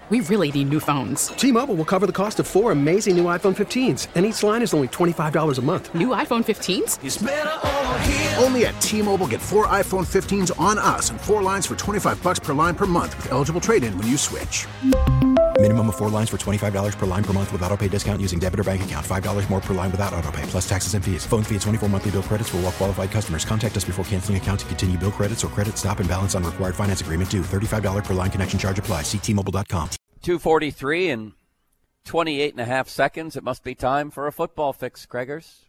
We really need new phones. T-Mobile will cover the cost of 4 amazing new iPhone 15s, and each line is only $25 a month. New iPhone 15s? It's better over here. Only at T-Mobile, get 4 iPhone 15s on us and 4 lines for $25 per line per month with eligible trade-in when you switch. Minimum of 4 lines for $25 per line per month with autopay discount using debit or bank account. $5 more per line without autopay, plus taxes and fees. Phone fee at 24 monthly bill credits for well-qualified customers. Contact us before canceling account to continue bill credits or credit stop and balance on required finance agreement due. $35 per line connection charge applies. See T-Mobile.com. 2:43 and 28 and a half seconds. It must be time for a football fix, Craigers.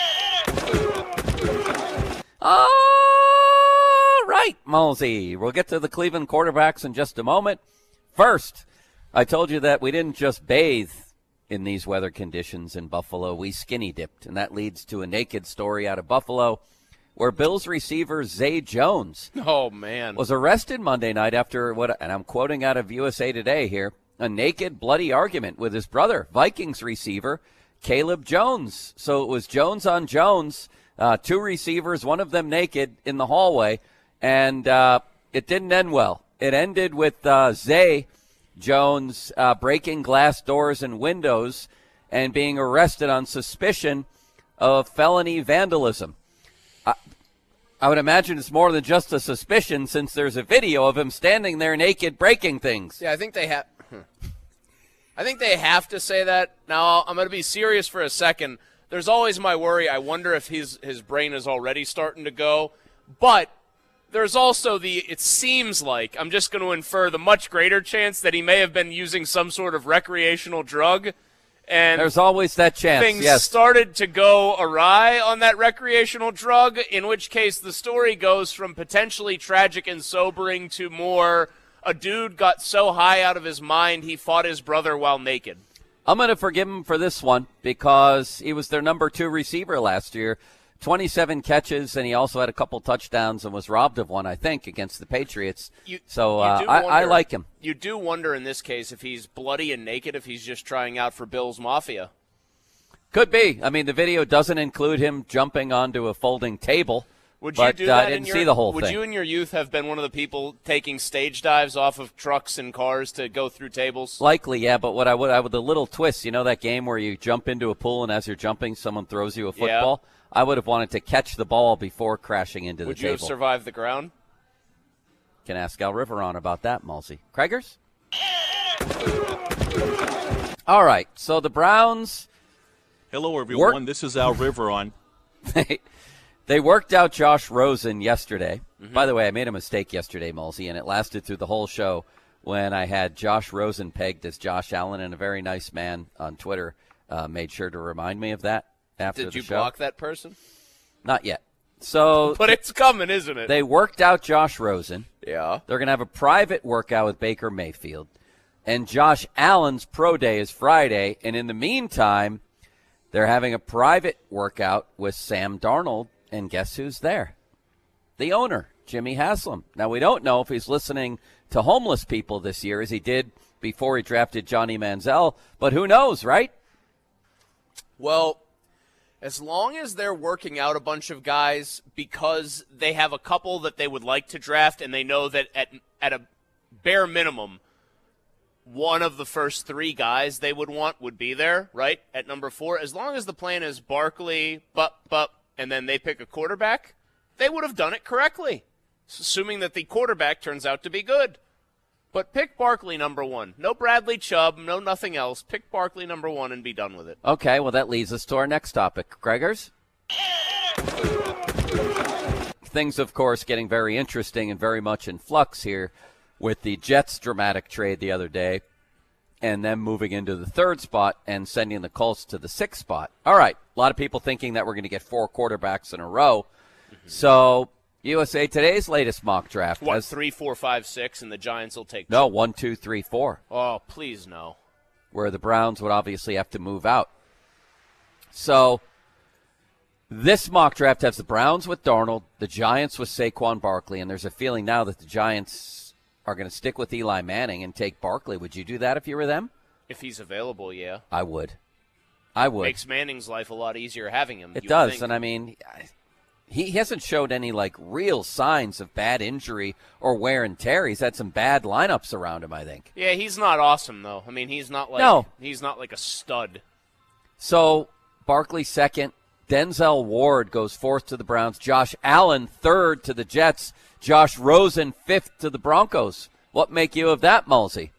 All right, Mulsey. We'll get to the Cleveland quarterbacks in just a moment. First, I told you that we didn't just bathe in these weather conditions in Buffalo. We skinny dipped, and that leads to a naked story out of Buffalo where Bills receiver Zay Jones was arrested Monday night after what, and I'm quoting out of USA Today here, a naked, bloody argument with his brother, Vikings receiver Caleb Jones. So it was Jones on Jones, 2 receivers, one of them naked in the hallway, and it didn't end well. It ended with Zay Jones breaking glass doors and windows and being arrested on suspicion of felony vandalism. I would imagine it's more than just a suspicion since there's a video of him standing there naked breaking things. Yeah, I think they have to say that. Now, I'm going to be serious for a second. There's always my worry. I wonder if his brain is already starting to go. But there's also it seems like, I'm just going to infer the much greater chance that he may have been using some sort of recreational drug. And there's always that chance. Things started to go awry on that recreational drug, in which case the story goes from potentially tragic and sobering to more, a dude got so high out of his mind he fought his brother while naked. I'm going to forgive him for this one because he was their number 2 receiver last year. 27 catches, and he also had a couple touchdowns and was robbed of one, I think, against the Patriots. I like him. You do wonder in this case if he's bloody and naked, if he's just trying out for Bills Mafia. Could be. I mean, the video doesn't include him jumping onto a folding table. Would you do that? I didn't see the whole thing. Would you in your youth have been one of the people taking stage dives off of trucks and cars to go through tables? Likely, yeah, but what I would the little twist, you know that game where you jump into a pool and as you're jumping, someone throws you a football? Yeah. I would have wanted to catch the ball before crashing into the table. Would you have survived the ground? Can ask Al Riveron about that, Mulsey. Craigers? All right, so the Browns. Hello, everyone. This is Al Riveron. They worked out Josh Rosen yesterday. Mm-hmm. By the way, I made a mistake yesterday, Mulsey, and it lasted through the whole show when I had Josh Rosen pegged as Josh Allen, and a very nice man on Twitter made sure to remind me of that. Did you block that person? Not yet. So, but it's coming, isn't it? They worked out Josh Rosen. Yeah. They're going to have a private workout with Baker Mayfield. And Josh Allen's pro day is Friday. And in the meantime, they're having a private workout with Sam Darnold. And guess who's there? The owner, Jimmy Haslam. Now, we don't know if he's listening to homeless people this year as he did before he drafted Johnny Manziel. But who knows, right? Well, as long as they're working out a bunch of guys because they have a couple that they would like to draft and they know that at a bare minimum, one of the first 3 guys they would want would be there, right, at number 4. As long as the plan is Barkley, and then they pick a quarterback, they would have done it correctly, assuming that the quarterback turns out to be good. But pick Barkley number 1. No Bradley Chubb, no nothing else. Pick Barkley number 1 and be done with it. Okay, well, that leads us to our next topic. Gregors? Things, of course, getting very interesting and very much in flux here with the Jets' dramatic trade the other day and then moving into the 3rd spot and sending the Colts to the 6th spot. All right, a lot of people thinking that we're going to get 4 quarterbacks in a row. Mm-hmm. So USA Today's latest mock draft. 3, 4, 5, 6, and the Giants will take 2. No, 1, 2, 3, 4. Oh, please no. Where the Browns would obviously have to move out. So this mock draft has the Browns with Darnold, the Giants with Saquon Barkley, and there's a feeling now that the Giants are going to stick with Eli Manning and take Barkley. Would you do that if you were them? If he's available, yeah. I would. Makes Manning's life a lot easier having him. It does, and I mean, he hasn't showed any real signs of bad injury or wear and tear. He's had some bad lineups around him, I think. Yeah, he's not awesome though. I mean, he's not he's not like a stud. So Barkley second, Denzel Ward goes fourth to the Browns, Josh Allen third to the Jets, Josh Rosen fifth to the Broncos. What make you of that, Mulsey?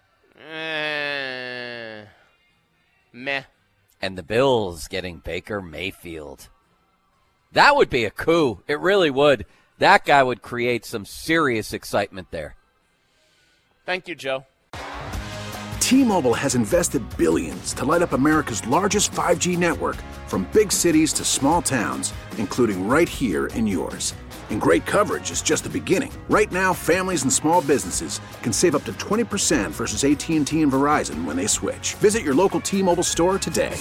Meh. And the Bills getting Baker Mayfield. That would be a coup. It really would. That guy would create some serious excitement there. Thank you, Joe. T-Mobile has invested billions to light up America's largest 5G network, from big cities to small towns, including right here in yours. And great coverage is just the beginning. Right now, families and small businesses can save up to 20% versus AT&T and Verizon when they switch. Visit your local T-Mobile store today.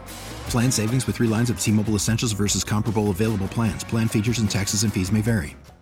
Plan savings with 3 lines of T-Mobile Essentials versus comparable available plans. Plan features and taxes and fees may vary.